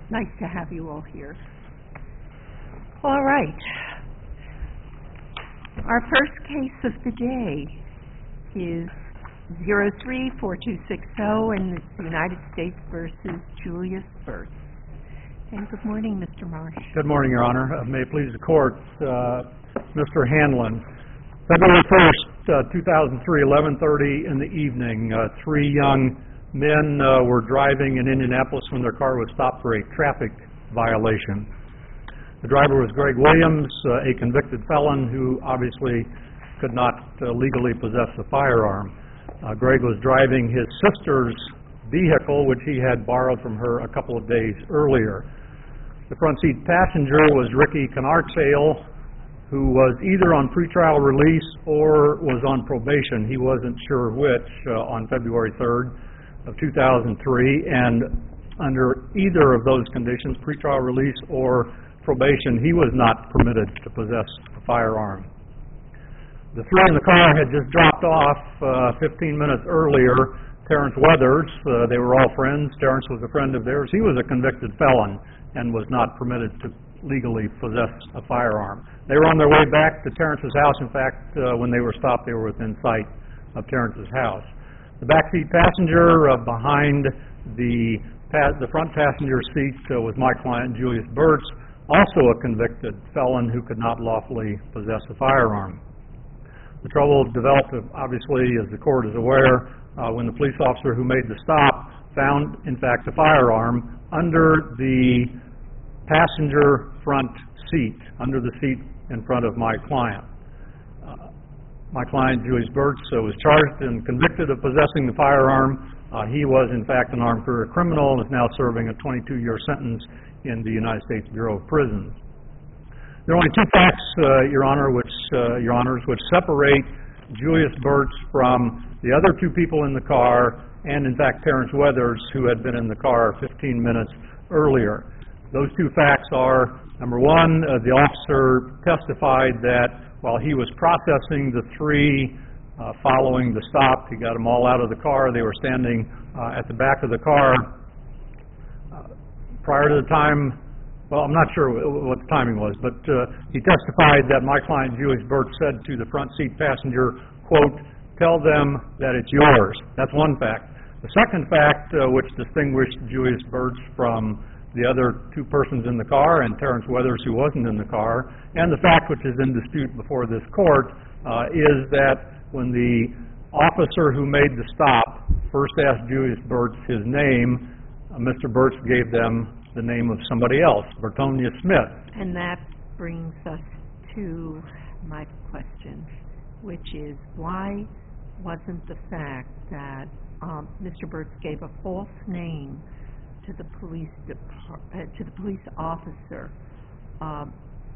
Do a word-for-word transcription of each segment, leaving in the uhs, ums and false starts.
Nice to have you all here. All right. Our first case of the day is zero three four two six zero in the United States versus Julius Burtz. And good morning, Mister Marsh. Good morning, Your Honor. Uh, may it please the Court, uh, Mister Hanlon. February first, uh, two thousand three, eleven thirty in the evening, uh, three young men uh, were driving in Indianapolis when their car was stopped for a traffic violation. The driver was Greg Williams, uh, a convicted felon who obviously could not uh, legally possess a firearm. Uh, Greg was driving his sister's vehicle, which he had borrowed from her a couple of days earlier. The front seat passenger was Ricky Canardsale, who was either on pretrial release or was on probation. He wasn't sure which uh, on February third of two thousand three, and under either of those conditions, pretrial release or probation, he was not permitted to possess a firearm. The three in the car had just dropped off uh, fifteen minutes earlier Terrence Weathers. Uh, they were all friends. Terrence was a friend of theirs. He was a convicted felon and was not permitted to legally possess a firearm. They were on their way back to Terrence's house. In fact, uh, when they were stopped, they were within sight of Terrence's house. The backseat passenger uh, behind the pa- the front passenger seat uh, was my client, Julius Burtz, also a convicted felon who could not lawfully possess a firearm. The trouble developed, obviously, as the Court is aware, uh, when the police officer who made the stop found, in fact, a firearm under the passenger front seat, under the seat in front of my client. Uh, my client, Julius Burtz, uh, was charged and convicted of possessing the firearm. Uh, he was, in fact, an armed career criminal and is now serving a twenty-two year sentence in the United States Bureau of Prisons. There are only two facts, uh, Your Honor, which, uh, Your Honors, which separate Julius Burtz from the other two people in the car and, in fact, Terrence Weathers, who had been in the car fifteen minutes earlier. Those two facts are, number one, uh, the officer testified that while he was processing the three uh, following the stop, he got them all out of the car. They were standing uh, at the back of the car. Uh, prior to the time, well, I'm not sure what the timing was, but uh, he testified that my client, Julius Burtz, said to the front seat passenger, quote, "Tell them that it's yours." That's one fact. The second fact, uh, which distinguished Julius Burtz from the other two persons in the car and Terrence Weathers, who wasn't in the car, and the fact which is in dispute before this Court, uh, is that when the officer who made the stop first asked Julius Burtz his name, uh, Mister Burtz gave them the name of somebody else, Bertonia Smith. And that brings us to my question, which is, why wasn't the fact that um, Mister Burtz gave a false name to the police depart- uh, to the police officer um,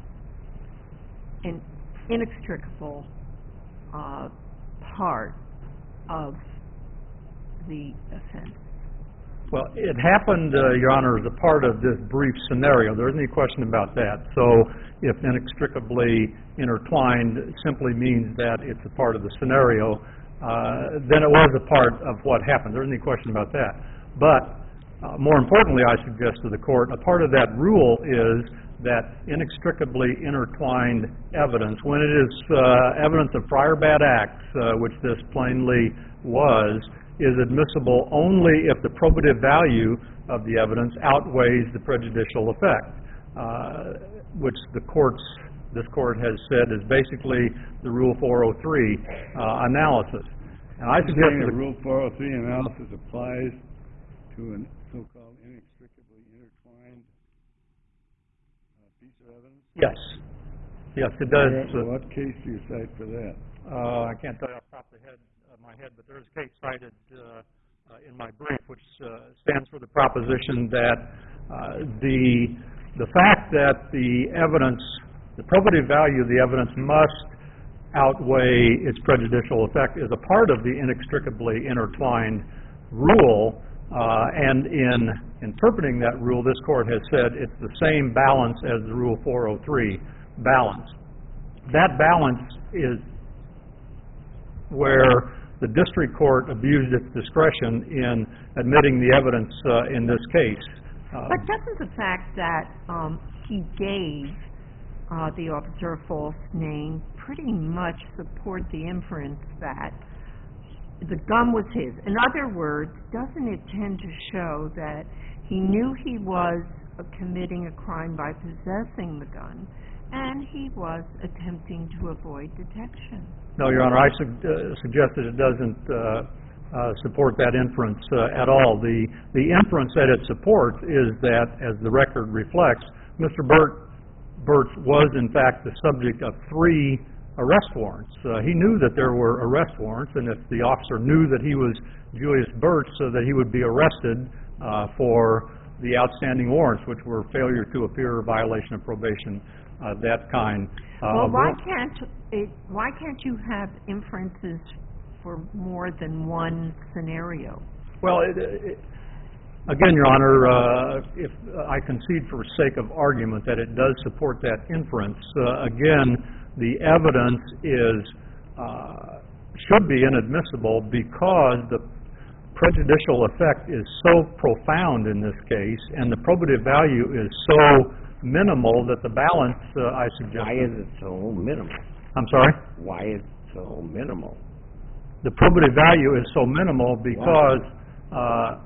an inextricable uh, part of the offense? Well, it happened, uh, Your Honor, as a part of this brief scenario. There isn't any question about that. So if inextricably intertwined simply means that it's a part of the scenario, uh, then it was a part of what happened. There isn't any question about that. But uh, more importantly, I suggest to the Court, a part of that rule is that inextricably intertwined evidence, when it is uh, evidence of prior bad acts, uh, which this plainly was, is admissible only if the probative value of the evidence outweighs the prejudicial effect, uh, which the courts, this Court has said is basically the Rule four oh three uh, analysis. And I suggest the Rule four oh three analysis applies to a so-called inextricably intertwined uh, piece of evidence? Yes. Yes, it does. Where, what case do you cite for that? Uh, I can't tell you off the top of the head. my head, but there's a case cited uh, uh, in my brief which uh, stands for the proposition that uh, the the fact that the evidence, the probative value of the evidence must outweigh its prejudicial effect is a part of the inextricably intertwined rule, uh, and in interpreting that rule, this Court has said it's the same balance as the Rule four oh three balance. That balance is where the district court abused its discretion in admitting the evidence uh, in this case. Uh, But doesn't the fact that um, he gave uh, the officer a false name pretty much support the inference that the gun was his? In other words, doesn't it tend to show that he knew he was uh, committing a crime by possessing the gun, and he was attempting to avoid detection? No, Your Honor, I sug- uh, suggest that it doesn't uh, uh, support that inference uh, at all. The the inference that it supports is that, as the record reflects, Mister Burt Burtz was in fact the subject of three arrest warrants. Uh, he knew that there were arrest warrants, and if the officer knew that he was Julius Burtz, so that he would be arrested uh, for the outstanding warrants, which were failure to appear, violation of probation, uh, that kind. Uh, Well, of why warrant. can't it, why can't you have inferences for more than one scenario? Well, it, it, again, Your Honor, uh, if uh, I concede for sake of argument that it does support that inference, uh, again, the evidence is uh, should be inadmissible because the prejudicial effect is so profound in this case, and the probative value is so minimal that the balance, uh, I suggest. Why is it so minimal? I'm sorry? Why is it so minimal? The probative value is so minimal because uh,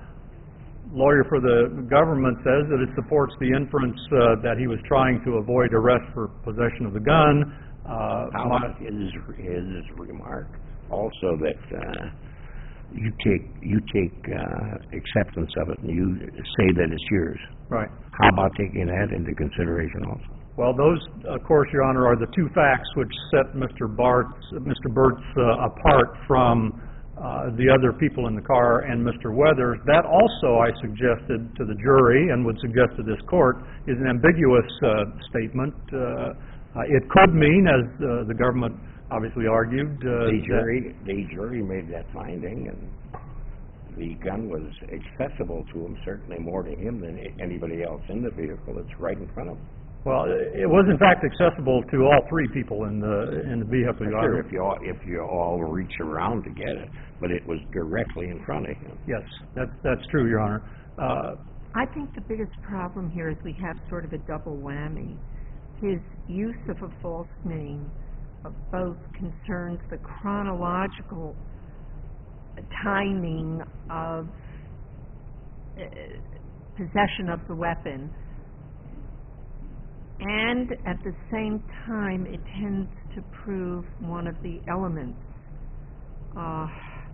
lawyer for the government says that it supports the inference uh, that he was trying to avoid arrest for possession of the gun. Uh, How my- about his, his remark also that uh, you take you take uh, acceptance of it and you say that it's yours? right. How about taking that into consideration also? Well, those, of course, Your Honor, are the two facts which set Mister Bartz, Mister Burtz uh, apart from uh, the other people in the car and Mister Weathers. That also, I suggested to the jury and would suggest to this court, is an ambiguous uh, statement. Uh, uh, it could mean, as uh, the government obviously argued, uh, The that- jury, the jury made that finding, and the gun was accessible to him, certainly more to him than anybody else in the vehicle. It's right in front of him. well, it was in fact accessible to all three people in the in the vehicle. Your Sure, Honor. if you all, if you all reach around to get it, but it was directly in front of him. Yes, that, that's true, Your Honor. Uh, I think the biggest problem here is we have sort of a double whammy. His use of a false name uh, both concerns the chronological timing of uh, possession of the weapon, and at the same time it tends to prove one of the elements, uh,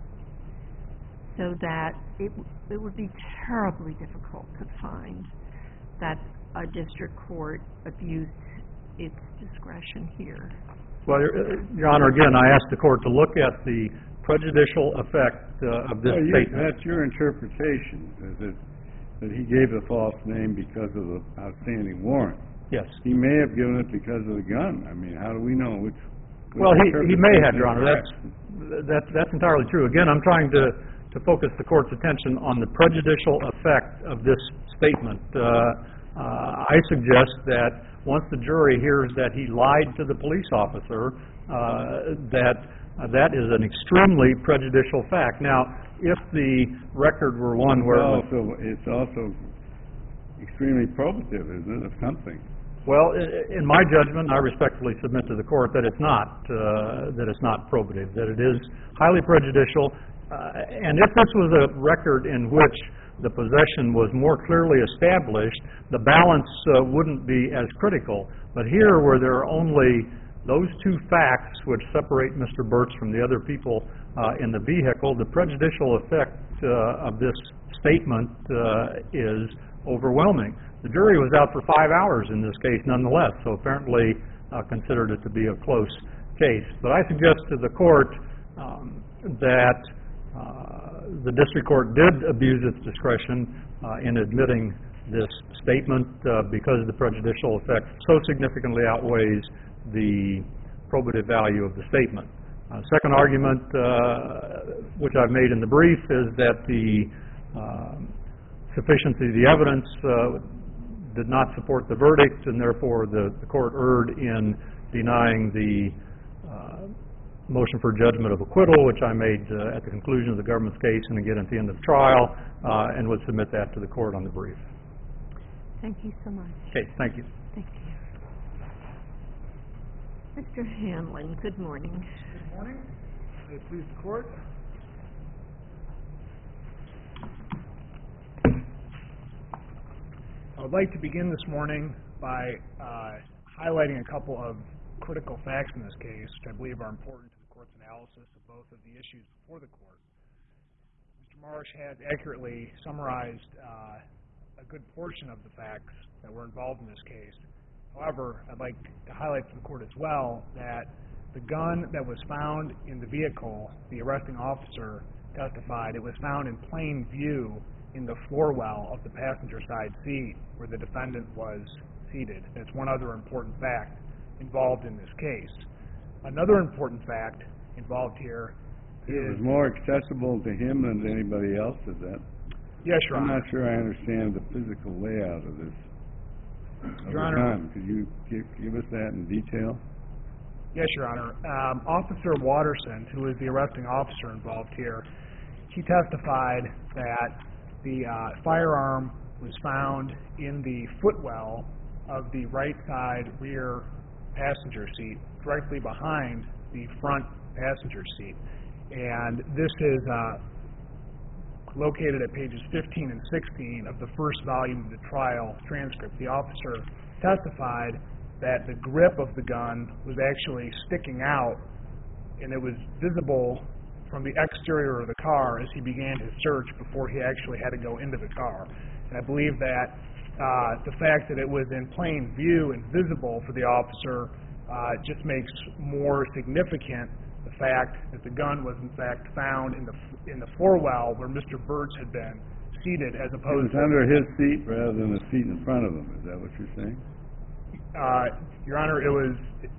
so that it, it would be terribly difficult to find that a district court abused its discretion here. Well, Your, uh, Your Honor, again, I asked the court to look at the prejudicial effect uh, of this Well, you- statement. that's your interpretation, is that, that he gave the false name because of the outstanding warrant. Yes. He may have given it because of the gun. I mean, how do we know which? which Well, he, he may have, interpretation Your Honor. is That's, correct? that's, that's entirely true. Again, I'm trying to, to focus the court's attention on the prejudicial effect of this statement. Uh, uh, I suggest that once the jury hears that he lied to the police officer, uh, that uh, that is an extremely prejudicial fact. Now, if the record were one where... It's also, it's also extremely probative, isn't it, of something? Well, i- in my judgment, I respectfully submit to the court that it's not, uh, that it's not probative, that it is highly prejudicial. Uh, and if this was a record in which the possession was more clearly established, the balance uh, wouldn't be as critical. But here, where there are only those two facts which separate Mister Burtz from the other people uh, in the vehicle, the prejudicial effect uh, of this statement uh, is overwhelming. The jury was out for five hours in this case nonetheless, so apparently uh, considered it to be a close case. But I suggest to the court um, that uh, the district court did abuse its discretion uh, in admitting this statement uh, because the prejudicial effect so significantly outweighs the probative value of the statement. Uh, second argument, uh, which I've made in the brief, is that the uh, sufficiency of the evidence uh, did not support the verdict, and therefore the, the court erred in denying the uh, motion for judgment of acquittal, which I made uh, at the conclusion of the government's case and again at the end of the trial, uh, and would submit that to the court on the brief. Thank you so much. Okay, thank you. Thank you. Mister Hanlon, good morning. Good morning. May it please the court. I would like to begin this morning by uh, highlighting a couple of critical facts in this case, which I believe are important to the court's analysis of both of the issues before the court. Mister Marsh has accurately summarized uh, a good portion of the facts that were involved in this case. However, I'd like to highlight to the court as well that the gun that was found in the vehicle, the arresting officer testified, it was found in plain view in the floor well of the passenger side seat where the defendant was seated. That's one other important fact involved in this case. Another important fact involved here It is... was more accessible to him than to anybody else, is that? Yes, Your I'm Honor. not sure I understand the physical layout of this. of Your the Honor. gun. Could you give, give us that in detail? Yes, Your Honor. Um, Officer Watterson, who is the arresting officer involved here, he testified that the uh, firearm was found in the footwell of the right side rear passenger seat, directly behind the front passenger seat. And this is uh, located at pages fifteen and sixteen of the first volume of the trial transcript. The officer testified that the grip of the gun was actually sticking out, and it was visible from the exterior of the car as he began his search before he actually had to go into the car. And I believe that uh, the fact that it was in plain view and visible for the officer uh, just makes more significant the fact that the gun was in fact found in the in the floor well where Mister Burtz had been seated, as It opposed was under his seat rather than the seat in front of him. Is that what you're saying? Uh, Your Honor, it was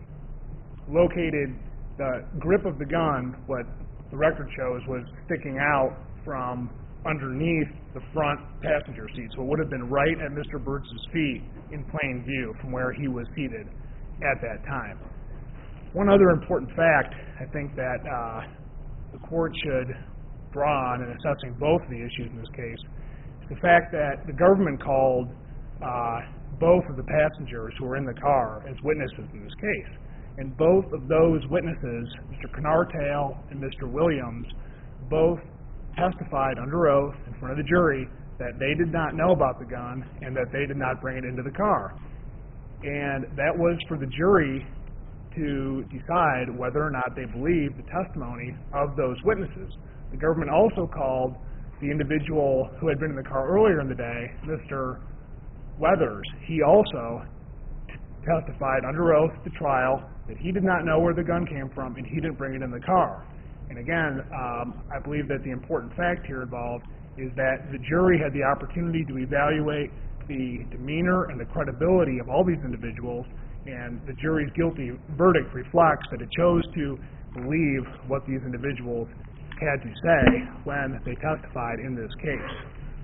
located, the grip of the gun, what the record shows, was sticking out from underneath the front passenger seat. So it would have been right at Mister Burtz's feet in plain view from where he was seated at that time. One other important fact I think that uh, the court should draw on in assessing both of the issues in this case is the fact that the government called uh, both of the passengers who were in the car as witnesses in this case. And both of those witnesses, Mister Canartail and Mister Williams, both testified under oath in front of the jury that they did not know about the gun and that they did not bring it into the car. And that was for the jury to decide whether or not they believed the testimony of those witnesses. The government also called the individual who had been in the car earlier in the day, Mister Weathers. He also t- testified under oath at the trial that he did not know where the gun came from and he didn't bring it in the car. And again, um, I believe that the important fact here involved is that the jury had the opportunity to evaluate the demeanor and the credibility of all these individuals, and the jury's guilty verdict reflects that it chose to believe what these individuals had to say when they testified in this case.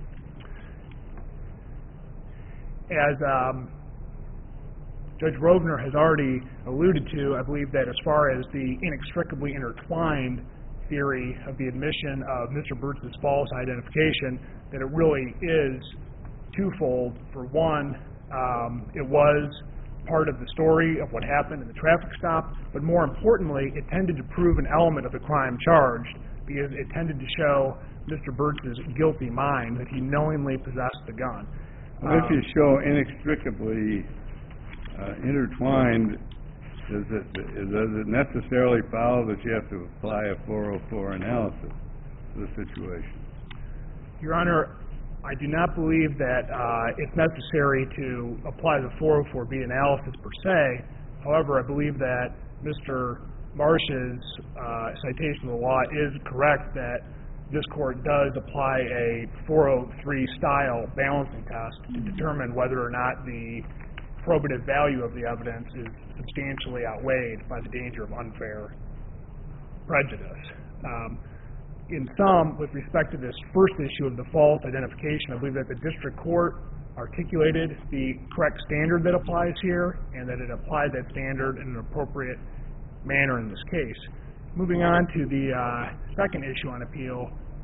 As um, Judge Rovner has already alluded to, I believe that as far as the inextricably intertwined theory of the admission of Mister Burtz's false identification, that it really is twofold. For one, um, it was part of the story of what happened in the traffic stop, but more importantly, it tended to prove an element of the crime charged because it tended to show Mister Burtz's guilty mind that he knowingly possessed the gun. Well, if you show inextricably uh, intertwined, does it, does it necessarily follow that you have to apply a four oh four analysis to the situation? Your Honor, I do not believe that uh, it's necessary to apply the four oh four B analysis per se. However, I believe that Mister Marsh's uh, citation of the law is correct that this court does apply a four oh three style balancing test to determine whether or not the probative value of the evidence is substantially outweighed by the danger of unfair prejudice. Um, in sum, with respect to this first issue of the false identification, I believe that the district court articulated the correct standard that applies here and that it applied that standard in an appropriate manner in this case. Moving on to the uh, second issue on appeal,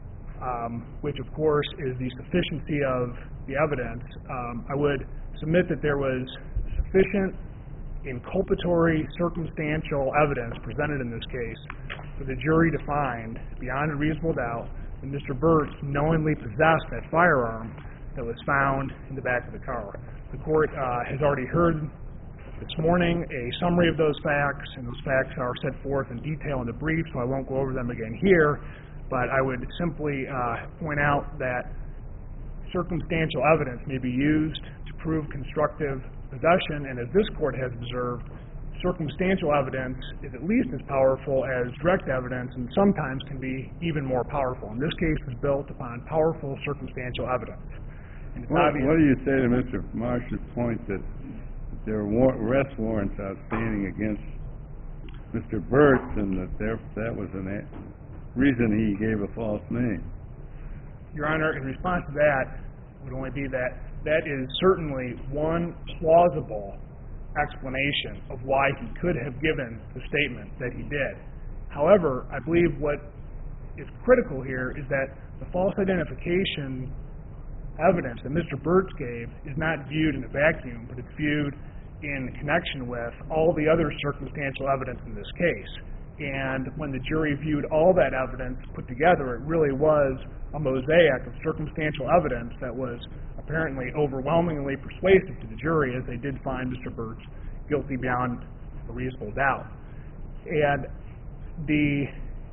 um, which of course is the sufficiency of the evidence, um, I would submit that there was sufficient inculpatory circumstantial evidence presented in this case for the jury to find, beyond a reasonable doubt, that Mister Burtz knowingly possessed that firearm that was found in the back of the car. The court uh, has already heard this morning a summary of those facts, and those facts are set forth in detail in the brief, so I won't go over them again here, but I would simply uh, point out that circumstantial evidence may be used to prove constructive possession, and as this court has observed, circumstantial evidence is at least as powerful as direct evidence and sometimes can be even more powerful. And this case was built upon powerful circumstantial evidence. And it's What, obvious- what do you say to Mister Marsh's point that there are war- arrest warrants outstanding against Mister Burtz, and that there, that was the reason he gave a false name? Your Honor, in response to that, would only be that that is certainly one plausible explanation of why he could have given the statement that he did. However, I believe what is critical here is that the false identification evidence that Mister Burtz gave is not viewed in a vacuum, but it's viewed in connection with all the other circumstantial evidence in this case. And when the jury viewed all that evidence put together, it really was a mosaic of circumstantial evidence that was apparently overwhelmingly persuasive to the jury, as they did find Mister Burtz guilty beyond a reasonable doubt. And the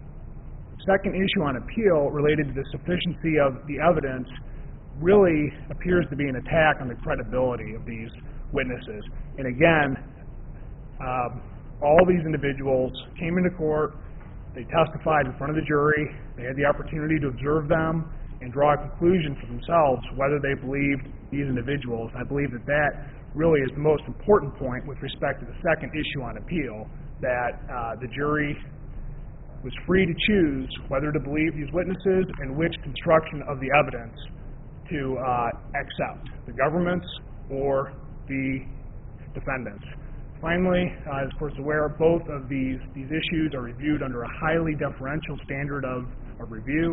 second issue on appeal related to the sufficiency of the evidence really appears to be an attack on the credibility of these witnesses. And again, um, all these individuals came into court, they testified in front of the jury, they had the opportunity to observe them and draw a conclusion for themselves whether they believed these individuals. I believe that that really is the most important point with respect to the second issue on appeal, that uh, the jury was free to choose whether to believe these witnesses and which construction of the evidence to uh, accept, the government's or the defendant's. Finally, uh, as of course aware, both of these, these issues are reviewed under a highly deferential standard of, of review.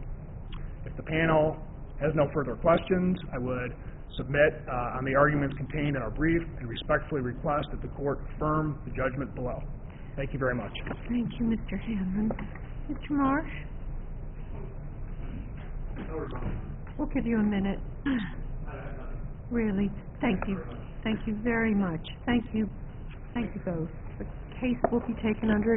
If the panel has no further questions, I would submit uh, on the arguments contained in our brief and respectfully request that the court affirm the judgment below. Thank you very much. Thank you, Mister Hanlon. Mister Marsh? We'll give you a minute. Really, thank you. Thank you very much. Thank you. Thank you both. The case will be taken under